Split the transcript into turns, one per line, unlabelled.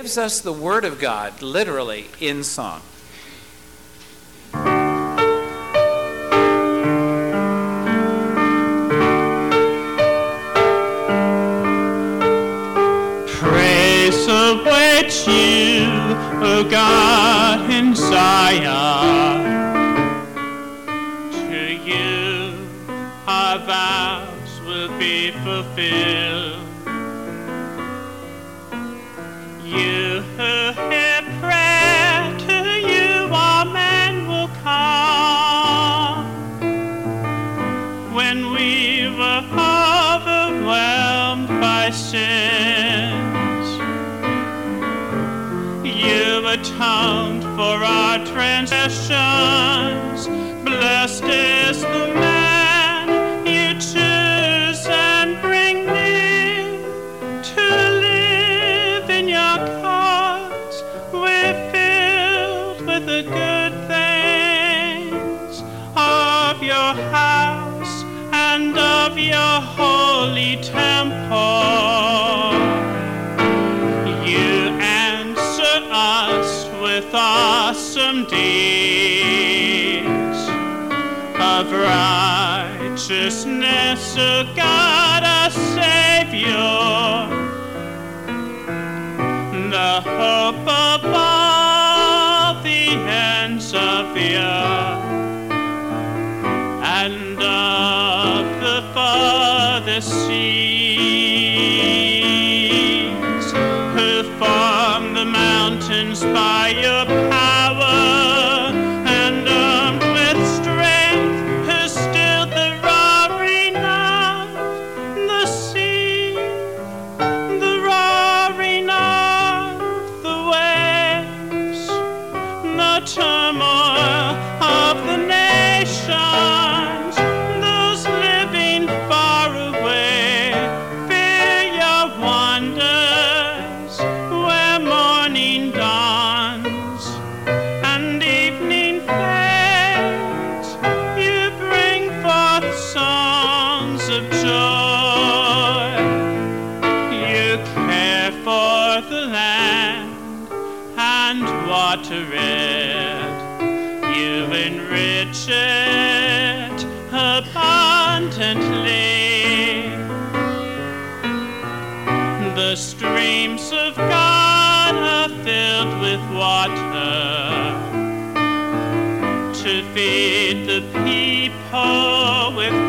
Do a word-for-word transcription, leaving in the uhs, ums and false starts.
gives us the Word of God, literally, in song.
Praise awaits you, O God, in Zion. To you our vows will be fulfilled. You who hear prayer, to you all men will come. When we were overwhelmed by sins, you atoned for our transgressions. Blessed is the man you choose and bring near to live in your cause. We're filled with the good things of your house and of your holy temple. You answer us with awesome deeds of righteousness, O God, our Savior, the hope of all the ends of the earth and of the farthest seas, who form the mountains by your power, and armed with strength, who stilled the roaring of the sea, the roaring of the waves, the turmoil of the nations. Those living far away fear your wonders, where morning dawns and evening fades. You bring forth songs of joy. You care for the land and water it. You enrich it abundantly. The streams of God are filled with water to feed the people with